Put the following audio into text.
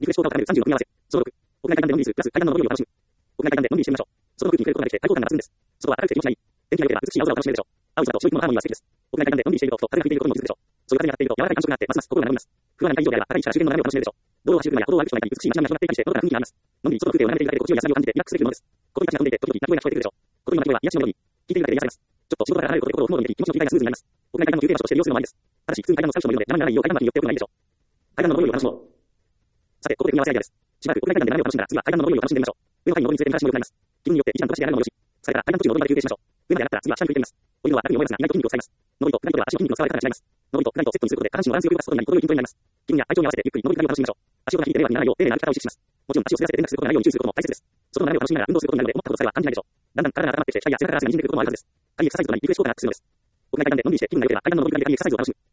リフレッシュ効果を高める30の組み合わせ。その6、屋外階段でのんびりするプラス階段の上り下りを楽しむ。屋外階段でのんびりしてみましょう。その空気に触れることができて、開放感が増すんです。外は明るくて気持ちがいい。天気が良ければ美しい青空を楽しめるでしょう。青空と白い雲のハーモニーが素敵です。屋外階段でのんびりしていると、風が吹いていることにも気づくでしょう。そういう風に当たっていると柔らかい感触があって、ますます心が和みます。不安な会場であれば、高い位置から周辺の眺めを楽しめるでしょう。道路を走る車や歩道を歩く人がいたり、美しい街並みが広がっていたりして、のどかな雰囲気があります。のんびり外の風景を眺めているだけで心地よい安らぎを感じてリラックスできるものです。言葉たちが飛んでいて、時々鳴き声が聞こえてくるでしょう。言葉の鳴き声は癒しのように、聞いているだけで癒されます。ちょっと仕事から離れることで心を雲に入れて気持ちの切り替えがスムーズになります。屋外階段の休憩場所として利用するのもありです。ただし、普通に階段の最初の色で斜めにならないよう階段幕に寄っておくのがいいでしょう。階段の上りを楽しもう。さて、ここで組み合わせアイデアです。しばらく屋外階段で斜めを楽しんだら、次は階段の上りを楽しんでみましょう。上の階に上りにつれて昔も良くなります。気分によって一段飛ばしでやるのもよし。それから階段途中の上りまで休憩しましょう。上まで上がったら次は下に降りてみます。降りるのは楽に思いますが、意外と筋肉を使います。上りと下りとでは足の筋肉の使われ方が違います。上りと下りとセットにすることで下半身のバランスよく動かすことになり、程よい筋トレになります。気分や体調に合わせてゆっくり上り下りを楽しみましょう。足をが引いて迷惑にならないよう丁寧な歩き方を意識します。もちろん足を滑らせて連絡することがないように注意することも大切です。外の斜めを楽しみながら運動することになるので、思ったことさえは感じないでしょう。だんだん体が温まってきて、額や背中から汗が滲んでくることもあるはずです。会議エクササイズとなり、リフレッシュ効果が発生するのです。屋外階段でのんびりして気分が良ければ階段の上り下りで会議エクササイズを楽しむ。